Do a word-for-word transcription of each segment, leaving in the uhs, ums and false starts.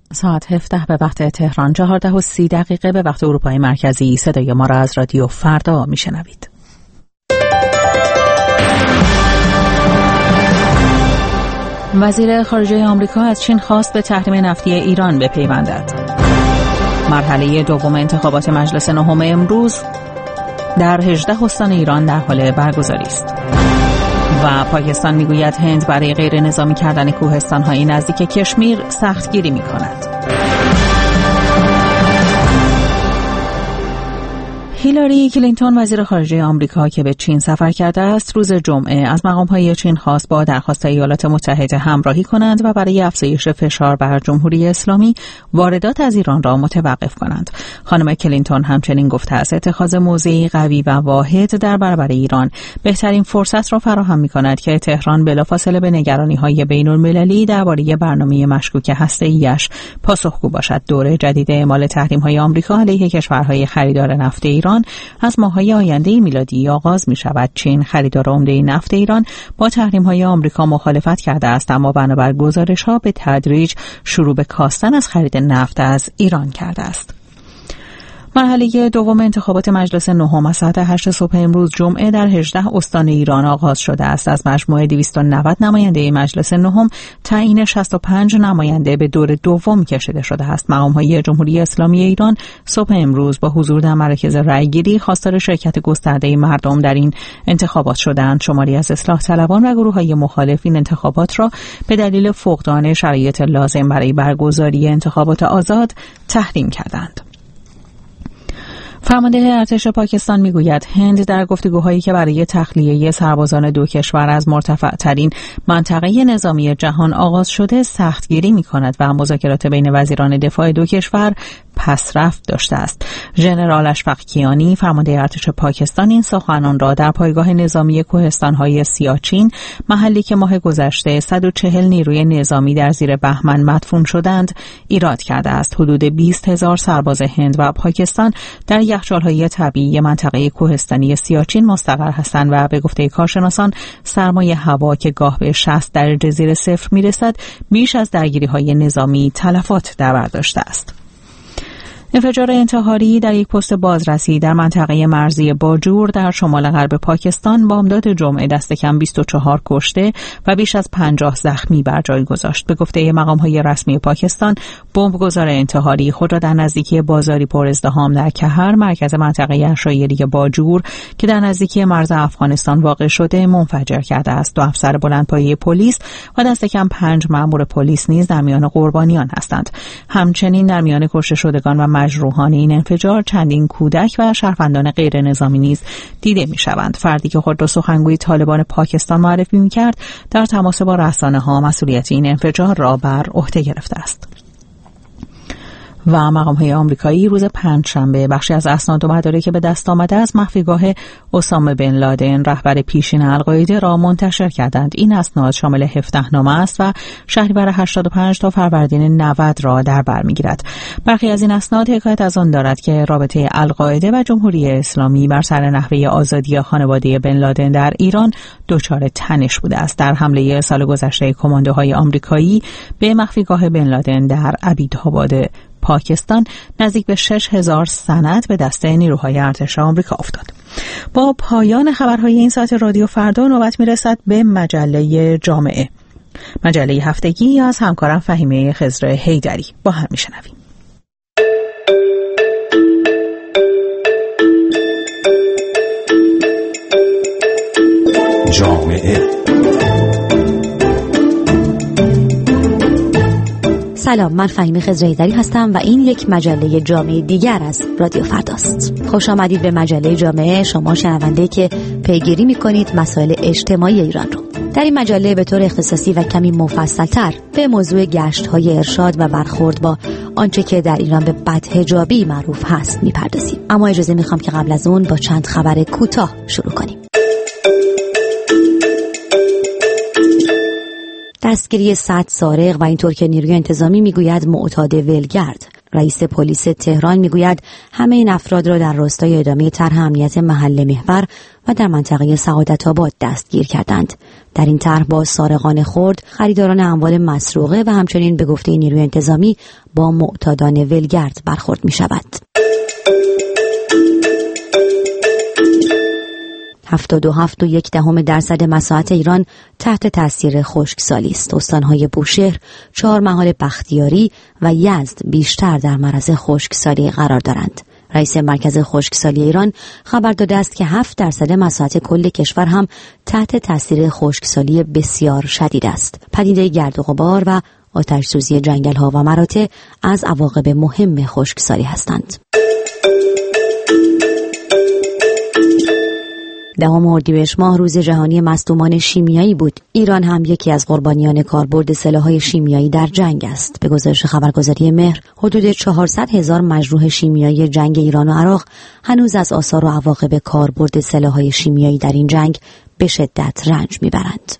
ساعت هفده به وقت تهران، چهارده و سی دقیقه به وقت اروپای مرکزی. صدای ما را از رادیو فردا میشنوید. وزیر خارجه آمریکا از چین خواست به تحریم نفتی ایران بپیوندد. مرحله دوم انتخابات مجلس نهم امروز در هجده استان ایران در حال برگزاری است. و پاکستان میگوید هند برای غیر نظامی کردن کوهستان‌های نزدیک کشمیر سختگیری می‌کند. هیلاری کلینتون وزیر خارجه آمریکا که به چین سفر کرده است، روز جمعه از مقام‌های چین خواست با درخواست ایالات متحده همراهی کنند و برای افزایش فشار بر جمهوری اسلامی واردات از ایران را متوقف کنند. خانم کلینتون همچنین گفته است اتخاذ موضعی قوی و واحد در برابر ایران بهترین فرصت را فراهم می‌کند که تهران بلافاصله به نگرانی‌های بین‌المللی درباره برنامه مشکوک هسته‌ایش پاسخگو باشد. دوره جدید اعمال تحریم‌های آمریکا علیه کشورهای خریدار نفت ایران از ماه‌های آینده میلادی آغاز می‌شود. چین خریدار عمده نفت ایران با تحریم‌های آمریکا مخالفت کرده است، اما بنابر گزارش‌ها به تدریج شروع به کاستن از خرید نفت از ایران کرده است. مرحله دوم انتخابات مجلس نهم از ساعت هشت صبح امروز جمعه در هجده استان ایران آغاز شده است. از مجموع دویست و نود نماینده مجلس نهم تعیین شصت و پنج نماینده به دور دوم کشیده شده است. مقام‌های جمهوری اسلامی ایران صبح امروز با حضور در مراکز رأیگیری خواستار شرکت گسترده مردم در این انتخابات شدند. شماری از اصلاح طلبان و گروه‌های مخالف این انتخابات را به دلیل فقدان شرایط لازم برای برگزاری انتخابات آزاد تحریم کردند. فرمانده ارتش پاکستان میگوید هند در گفتگوهایی که برای تخلیه سربازان دو کشور از مرتفع‌ترین منطقه نظامی جهان آغاز شده سختگیری می‌کند و مذاکرات بین وزیران دفاع دو کشور پسرفت داشته است. ژنرال اشفاق کیانی فرمانده ارتش پاکستان این سخنان را در پایگاه نظامی کوهستان‌های سیاچین، محلی که ماه گذشته صد و چهل نیروی نظامی در زیر بهمن مدفون شدند، ایراد کرده است. حدود بیست هزار سرباز هند و پاکستان در یخچال‌های طبیعی منطقه کوهستانی سیاچین مستقر هستند و به گفته کارشناسان سرمای هوا که گاه به شصت درجه زیر صفر میرسد بیش از درگیری‌های نظامی تلفات در بر داشته است. انفجار انتحاری در یک پست بازرسی در منطقه مرزی باجور در شمال غرب پاکستان بامداد جمعه دست کم بیست و چهار کشته و بیش از پنجاه زخمی بر جای گذاشت. به گفته مقام‌های رسمی پاکستان، بمبگذار انتحاری خود را در نزدیکی بازاری پر ازدحام در کهر، مرکز منطقه عشایری باجور که در نزدیکی مرز افغانستان واقع شده، منفجر کرده است. دو افسر بلندپایه پلیس و دست کم پنج مأمور پلیس نیز در میان قربانیان هستند. همچنین در میان کشته شدگان و مجروحان این انفجار چندین کودک و شهروندان غیر نظامی نیز دیده می شوند. فردی که خود را سخنگوی طالبان پاکستان معرفی می کرد در تماس با رسانه ها مسئولیت این انفجار را بر عهده گرفته است. و مقام‌های آمریکایی روز پنجشنبه بخشی از اسناد و مدارکی که به دست آمده از مخفیگاه اسامه بن لادن رهبر پیشین القاعده را منتشر کردند. این اسناد شامل هفده نامه است و شهریور هشتاد و پنج تا فروردین نود را در بر می‌گیرد. برخی از این اسناد حکایت از آن دارد که رابطه القاعده و جمهوری اسلامی بر سر نحوه آزادی خانواده بن لادن در ایران دچار تنش بوده است. در حمله سال گذشته کماندوهای آمریکایی به مخفیگاه بن لادن در عبیدآباد پاکستان نزدیک به شش هزار سند به دست نیروهای ارتش آمریکا افتاد. با پایان خبرهای این ساعت رادیو فردا نوبت میرسد به مجله جامعه، مجله هفتگی از همکارم فهیمه خضر حیدری. با هم میشنویم. جامعه. سلام، من فهیمه خضر حیدری هستم و این یک مجله جامعه دیگر از رادیو فرداست. خوش آمدید به مجله جامعه، شما شنونده که پیگیری می‌کنید مسائل اجتماعی ایران رو. در این مجله به طور اختصاصی و کمی مفصل‌تر به موضوع گشت‌های ارشاد و برخورد با آنچه که در ایران به بدحجابی معروف هست می‌پردازیم. اما اجازه می‌خوام که قبل از اون با چند خبر کوتاه شروع کنیم. دستگیری صد سارق و اینطور که نیروی انتظامی میگوید معتاد ولگرد. رئیس پلیس تهران میگوید همه این افراد را در راستای ادامه طرح امنیت محل محور و در منطقه سعادت‌آباد دستگیر کردند. در این طرح با سارقان خرد، خریداران اموال مسروقه و همچنین به گفته نیروی انتظامی با معتادان ولگرد برخورد می شود. هفتاد و هفت و یک دهم درصد مساحت ایران تحت تاثیر خشکسالی است. استانهای بوشهر، چهار محال بختیاری و یزد بیشتر در معرض خشکسالی قرار دارند. رئیس مرکز خشکسالی ایران خبر داده است که هفت درصد مساحت کل کشور هم تحت تاثیر خشکسالی بسیار شدید است. پدیده گرد و غبار و آتش سوزی جنگل‌ها و مراتع از عواقب مهم خشکسالی هستند. دهم اردیبهشت ماه روز جهانی مصدومان شیمیایی بود. ایران هم یکی از قربانیان کاربرد سلاح‌های شیمیایی در جنگ است. به گزارش خبرگزاری مهر، حدود چهارصد هزار مجروح شیمیایی جنگ ایران و عراق هنوز از آثار و عواقب کاربرد سلاح‌های شیمیایی در این جنگ به شدت رنج می‌برند.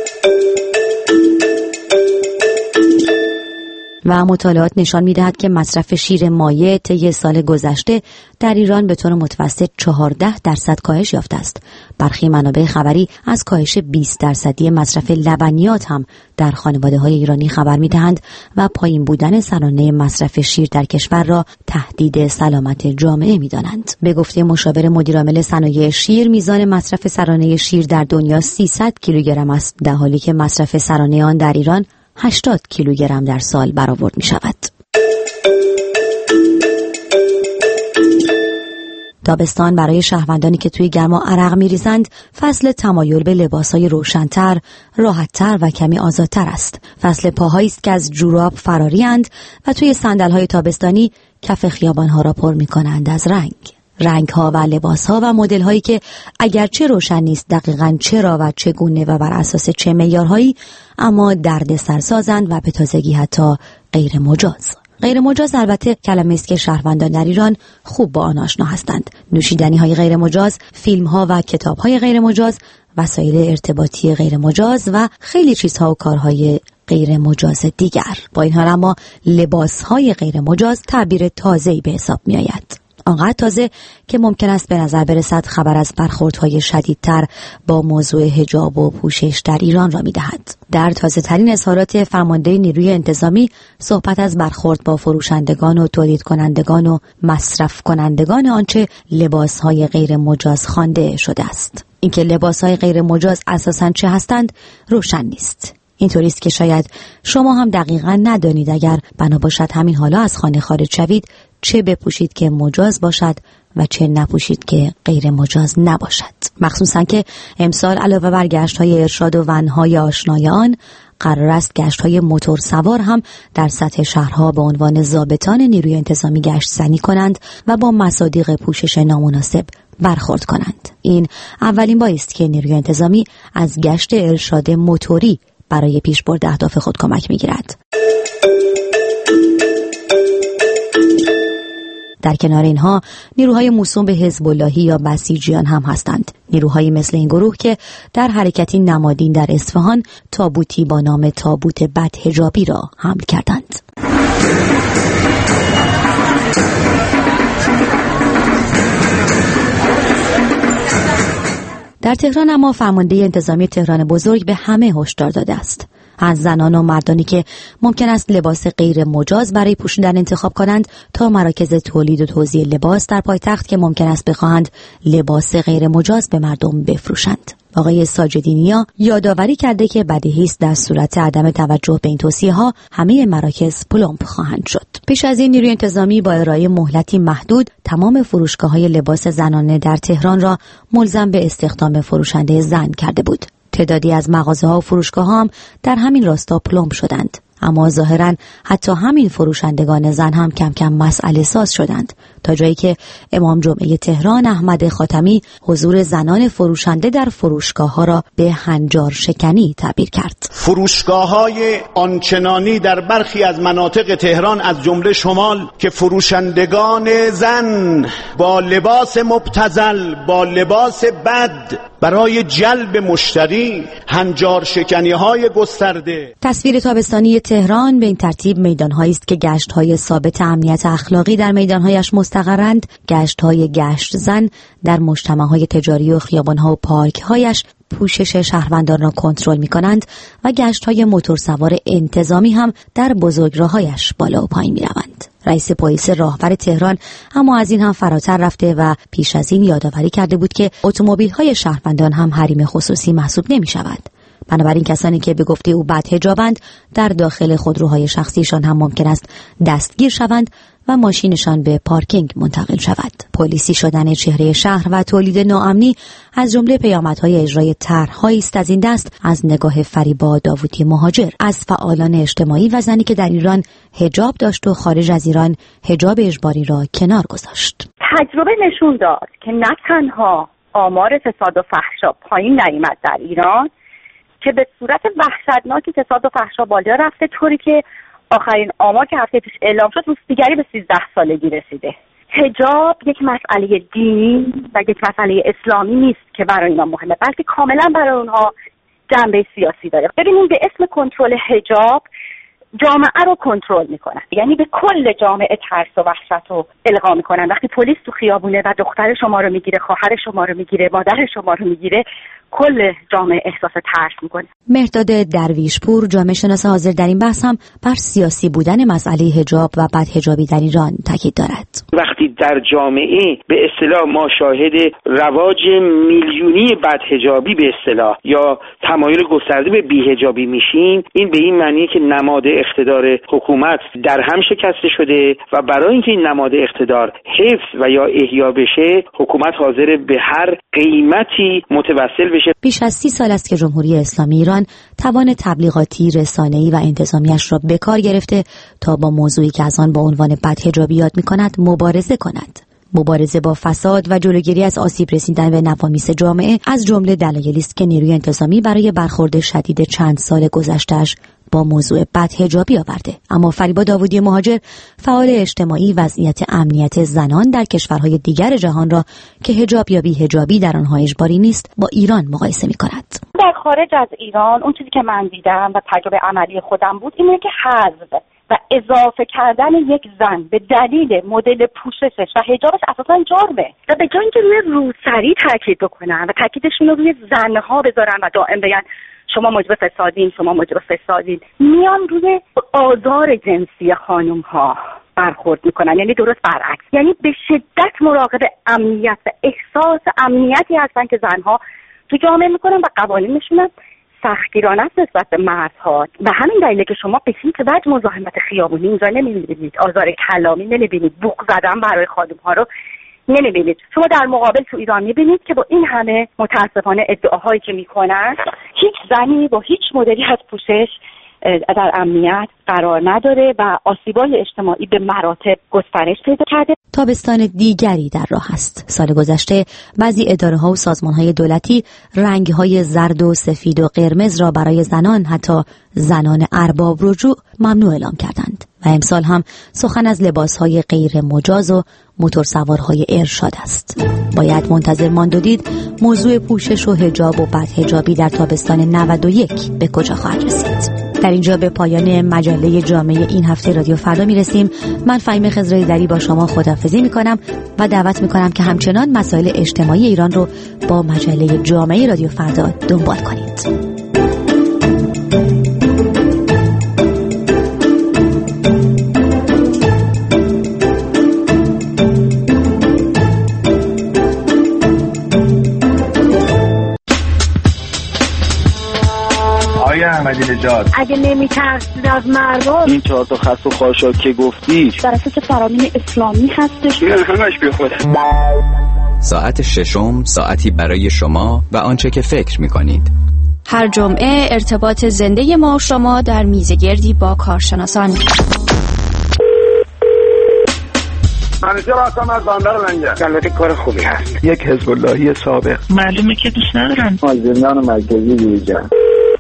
و مطالعات نشان می‌دهد که مصرف شیر مایع طی سال گذشته در ایران به طور متوسط چهارده درصد کاهش یافته است. برخی منابع خبری از کاهش بیست درصدی مصرف لبنیات هم در خانواده‌های ایرانی خبر می‌دهند و پایین بودن سرانه مصرف شیر در کشور را تهدید سلامت جامعه می‌دانند. به گفته مشاور مدیرعامل صنایع شیر، میزان مصرف سرانه شیر در دنیا سیصد کیلوگرم است، در حالی که مصرف سرانه آن در ایران هشتاد کیلوگرم در سال برآورد می شود. تابستان برای شهروندانی که توی گرما عرق می ریزند فصل تمایل به لباسهای روشن‌تر، راحت‌تر و کمی آزادتر است. فصل پاهایی است که از جوراب فراری اند و توی صندل‌های تابستانی کف خیابان‌ها را پر می کنند از رنگ. رنگ‌ها و لباس‌ها و مدل‌هایی که اگرچه روشن نیست دقیقاً چرا و چگونه و بر اساس چه معیارهایی، اما دردسر سازند و به تازگی حتی غیر مجاز. غیر مجاز البته کلمه است که شهروندان در ایران خوب با آن آشنا هستند. نوشیدنی‌های غیر مجاز، فیلم‌ها و کتاب‌های غیر مجاز، وسایل ارتباطی غیر مجاز و خیلی چیزها و کارهای غیر مجاز دیگر. با این حال اما لباس‌های غیر مجاز تعبیر تازه‌ای به حساب می‌آید. آنقدر تازه که ممکن است به نظر برسد خبر از برخوردهای شدیدتر با موضوع حجاب و پوشش در ایران را می‌دهد. در تازه ترین اظهارات فرمانده نیروی انتظامی صحبت از برخورد با فروشندگان و تولید کنندگان و مصرف کنندگان آنچه لباسهای غیر مجاز خوانده شده است. اینکه لباسهای غیر مجاز اساساً چه هستند روشن نیست. اینطوری است که شاید شما هم دقیقاً ندانید اگر بنا باشد همین حالا از خانه خارج شوید چه بپوشید که مجاز باشد و چه نپوشید که غیر مجاز نباشد. مخصوصاً که امسال علاوه بر گشت‌های ارشاد و ون‌های آشنای آن، قرار است گشت‌های موتور سوار هم در سطح شهرها به عنوان ضابطان نیروی انتظامی گشت زنی کنند و با مصادیق پوشش نامناسب برخورد کنند. این اولین باری است که نیروی انتظامی از گشت ارشاد موتوری برای پیشبرد اهداف خود کمک می‌گیرد. در کنار اینها نیروهای موسوم به حزب اللهی یا بسیجیان هم هستند. نیروهایی مثل این گروه که در حرکتی نمادین در اصفهان تابوتی با نام تابوت بدحجابی را حمل کردند. در تهران اما فرمانده انتظامی تهران بزرگ به همه هشدار داده است. از زنان و مردانی که ممکن است لباس غیر مجاز برای پوشیدن انتخاب کنند تا مراکز تولید و توزیع لباس در پایتخت که ممکن است بخواهند لباس غیر مجاز به مردم بفروشند. آقای ساجدینیا یادآوری کرده که بدیهی است در صورت عدم توجه به این توصیه‌ها همه مراکز پلمپ خواهند شد. پیش از این نیروی انتظامی با ارائه مهلتی محدود تمام فروشگاه‌های لباس زنانه در تهران را ملزم به استخدام فروشنده زن کرده بود. تعدادی از مغازه‌ها و فروشگاه‌ها هم در همین راستا پلمپ شدند. اما ظاهراً حتی همین فروشندگان زن هم کم کم مسئله ساز شدند، تا جایی که امام جمعه تهران احمد خاتمی حضور زنان فروشنده در فروشگاه‌ها را به هنجار شکنی تعبیر کرد. فروشگاه‌های آنچنانی در برخی از مناطق تهران از جمله شمال که فروشندگان زن با لباس مبتذل، با لباس بد برای جلب مشتری، هنجار شکنی های گسترده. تصویر تابستانی تهران به این ترتیب میدان‌هایی است که گشت‌های ثابت امنیت اخلاقی در میدان‌هایش مستقرند، گشت‌های گشت زن در مجتمع‌های تجاری و خیابان‌ها و پارک‌هایش پوشش شهروندان را کنترل می‌کنند و گشت‌های موتورسوار انتظامی هم در بزرگراه‌هایش بالا و پایین می‌روند. رئیس پلیس راهور تهران اما از این هم فراتر رفته و پیش از این یادآوری کرده بود که اتومبیل‌های شهروندان هم حریم خصوصی محسوب نمی‌شوند. بنابراین کسانی که به گفته او بدحجابند در داخل خودروهای شخصیشان هم ممکن است دستگیر شوند و ماشینشان به پارکینگ منتقل شود. پلیسی شدن چهره شهر و تولید ناامنی از جمله پیامدهای اجرای طرح‌هایی است از این دست از نگاه فریبا داوودی مهاجر از فعالان اجتماعی و زنی که در ایران حجاب داشت و خارج از ایران حجاب اجباری را کنار گذاشت. تجربه نشون داد که نه تنها آمار فساد و فحشا پایین نیامد در ایران، که به صورت وحشتناکی فساد و فحشا بالا رفته، طوری که آخرین آمار که هفته پیش اعلام شد روزدیگری به سیزده سالگی رسیده. حجاب یک مسئله دینی و یک مسئله اسلامی نیست که برای اینا مهمه، بلکه کاملا برای اونها جنبه سیاسی داره. ببینید به اسم کنترل حجاب جامعه رو کنترل میکنن، یعنی به کل جامعه ترس و وحشت رو القا میکنن. وقتی پلیس تو خیابونه و دختر شما رو میگیره، خواهر شما رو میگیره، مادر شما رو میگیره، کل جامعه احساس ترس میکنه. مهرداد درویشپور جامعه شناس حاضر در این بحث هم بر سیاسی بودن مسئله حجاب و بدحجابی در ایران تاکید دارد. وقتی در جامعه به اصطلاح ما شاهد رواج میلیونی بدحجابی به اصطلاح یا تمایل گسترده به بی‌حجابی میشیم، این به این معنیه که نماد اقتدار حکومت در هم شکسته شده و برای اینکه این نماد اقتدار حفظ و یا احیا بشه، حکومت حاضر به هر قیمتی متوسل بشه. بیش از سی سال است که جمهوری اسلامی ایران توان تبلیغاتی، رسانه‌ای و انتظامیش را به کار گرفته تا با موضوعی که از آن با عنوان بدحجابی یاد می‌کند مبارزه کند. مبارزه با فساد و جلوگیری از آسیب رسیدن به نوامیس جامعه از جمله دلایلی است که نیروی انتظامی برای برخورد شدید چند سال گذشته‌اش با موضوع بدحجابی آورده. اما فریبا داوودی مهاجر، فعال اجتماعی، وضعیت امنیت زنان در کشورهای دیگر جهان را که حجاب یا بی‌حجابی در آنها اجباری نیست با ایران مقایسه می‌کند. در خارج از ایران اون چیزی که من دیدم و تجربه عملی خودم بود اینه که حذف و اضافه کردن یک زن به دلیل مدل پوششش و حجابش اساساً جرمه و به جای اینکه روی روسری تاکید بکنن و تاکیدشون رو روی زنها بذارن و دائم بگن شما موجب فسادین، شما موجب فسادین، میان روی آزار جنسی خانم ها برخورد میکنن. یعنی درست برعکس، یعنی به شدت مراقب امنیت و احساس امنیتی هستن که زنها تو جامعه میکنن و قوانینشون هم سختگیرانه است نسبت به مردها. و همین دلیله که شما به هیچ وجه مزاحمت خیابونی اینجا نمیبینید، آزار کلامی نمیبینید، بوق زدن برای خانم ها رو نمیبینید. شما در مقابل تو ایران میبینید که با این همه متاسفانه ادعاهایی که میکنن، هیچ زنی با هیچ مدلی از پوشش در امنیت قرار نداره و آسیب‌های اجتماعی به مراتب گسترش پیدا کرده. تابستان دیگری در راه است. سال گذشته بعضی اداره‌ها و سازمان‌های دولتی رنگ‌های زرد و سفید و قرمز را برای زنان، حتی زنان ارباب رجوع، ممنوع اعلام کردند و امسال هم سخن از لباس‌های غیر مجاز و موتورسوارهای ارشاد است. باید منتظر ماند و دید موضوع پوشش و حجاب و بدحجابی در تابستان نود و یک به کجا خواهد رسید. در اینجا به پایان مجله جامعه این هفته رادیو فردا میرسیم. من فهیمه خضرایی‌دری با شما خداحافظی میکنم و دعوت میکنم که همچنان مسائل اجتماعی ایران رو با مجله جامعه رادیو فردا دنبال کنید. احمدی نژاد اگه نمی‌ترسید از مردم، این چهار تا خس و خاشاک که گفتی در اساس فرامین اسلامی هستش، میان همش بیخوده. ساعت ششم، ساعتی برای شما و آنچه که فکر می‌کنید. هر جمعه ارتباط زنده ما و شما در میزگردی با کارشناسان. منیجر هستم از بندر لنگر. البته کار خوبی هست. یک حزب اللهی سابق. معلومه که دوست ندارن. از زندان مرکزی بیرون.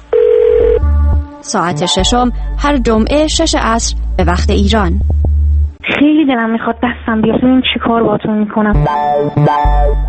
ساعت ششم هر جمعه شش عصر به وقت ایران. خیلی دلم میخواد دستم بیاد، این چی کار باهاتون میکنم.